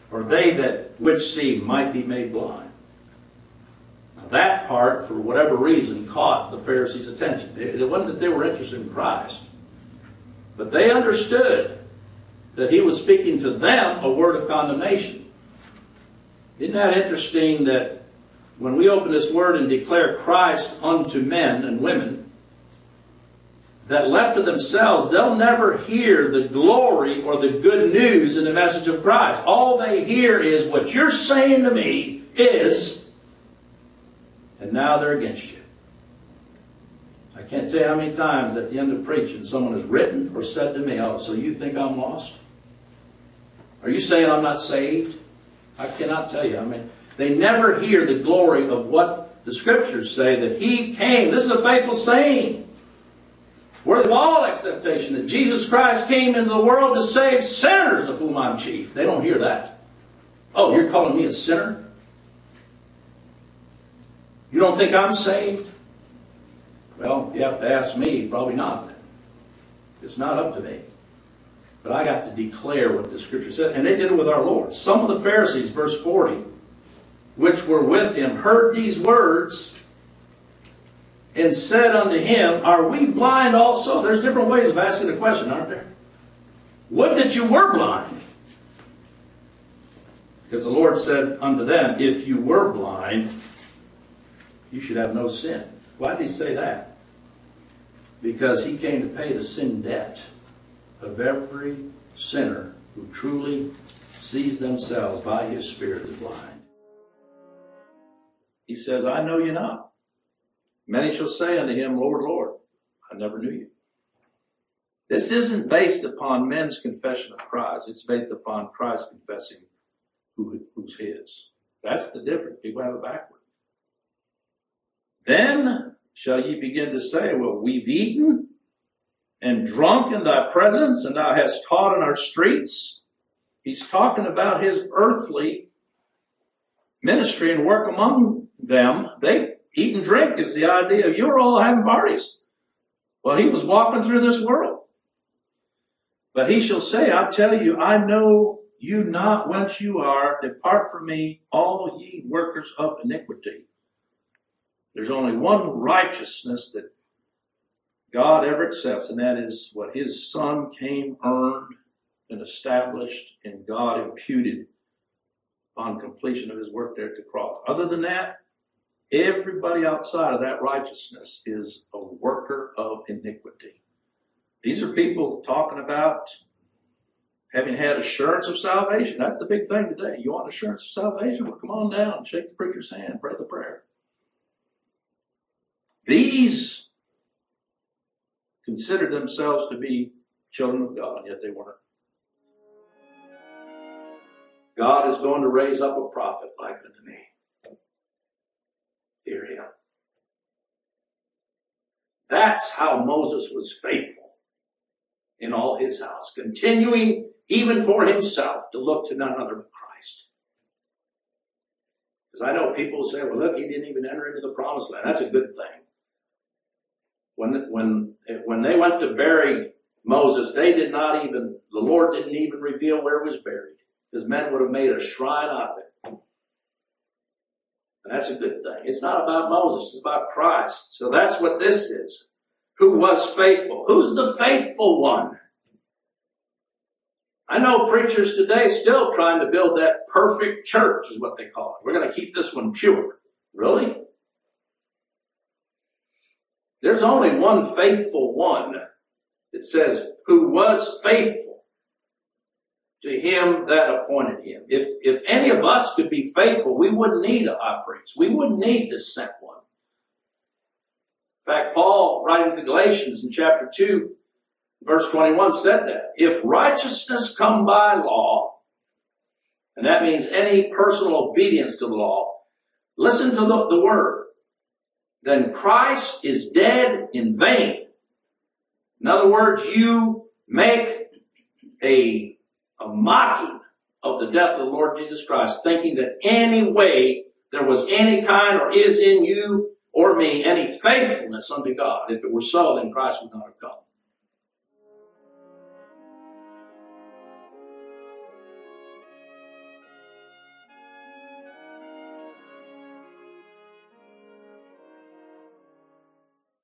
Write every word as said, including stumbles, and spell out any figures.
or they that which see might be made blind. Now that part, for whatever reason, caught the Pharisees' attention. It wasn't that they were interested in Christ, but they understood that he was speaking to them a word of condemnation. Isn't that interesting that when we open this word and declare Christ unto men and women, that left to themselves, they'll never hear the glory or the good news in the message of Christ. All they hear is, what you're saying to me is, and now they're against you. I can't tell you how many times at the end of preaching someone has written or said to me, oh, so you think I'm lost? Are you saying I'm not saved? I cannot tell you. I mean, they never hear the glory of what the Scriptures say, that He came. This is a faithful saying, worthy of all acceptation, that Jesus Christ came into the world to save sinners, of whom I'm chief. They don't hear that. Oh, you're calling me a sinner? You don't think I'm saved? Well, if you have to ask me, probably not. It's not up to me. But I got to declare what the Scripture said. And they did it with our Lord. Some of the Pharisees, verse forty, which were with him, heard these words and said unto him, are we blind also? There's different ways of asking the question, aren't there? Would that you were blind. Because the Lord said unto them, if you were blind, you should have no sin. Why did he say that? Because he came to pay the sin debt of every sinner who truly sees themselves by his Spirit as blind. He says, I know you not. Many shall say unto him, Lord, Lord, I never knew you. This isn't based upon men's confession of Christ. It's based upon Christ confessing who, who's his. That's the difference. People have it backward. Then shall ye begin to say, well, we've eaten and drunk in thy presence, and thou hast taught in our streets. He's talking about his earthly ministry and work among them. They eat and drink is the idea of you're all having parties. Well, he was walking through this world. But he shall say, I tell you, I know you not whence you are. Depart from me, all ye workers of iniquity. There's only one righteousness that God ever accepts, and that is what his Son came, earned, and established, and God imputed on completion of his work there at the cross. Other than that, everybody outside of that righteousness is a worker of iniquity. These are people talking about having had assurance of salvation. That's the big thing today. You want assurance of salvation? Well, come on down, shake the preacher's hand, pray the prayer. These considered themselves to be children of God, yet they weren't. God is going to raise up a prophet like unto me. Hear him. That's how Moses was faithful in all his house, continuing even for himself to look to none other but Christ. Because I know people say, well, look, he didn't even enter into the promised land. That's a good thing. When, when, when they went to bury Moses, they did not even, the Lord didn't even reveal where he was buried. Because men would have made a shrine out of it. And that's a good thing. It's not about Moses, it's about Christ. So that's what this is. Who was faithful? Who's the faithful one? I know preachers today still trying to build that perfect church, is what they call it. We're going to keep this one pure. Really? There's only one faithful one. It says, who was faithful to him that appointed him. If, if any of us could be faithful, we wouldn't need a high priest. We wouldn't need to send one. In fact, Paul, writing to the Galatians in chapter two, verse twenty-one, said that. If righteousness come by law, and that means any personal obedience to the law, listen to the, the word. Then Christ is dead in vain. In other words, you make a, a mocking of the death of the Lord Jesus Christ, thinking that any way there was any kind or is in you or me any faithfulness unto God. If it were so, then Christ would not have come.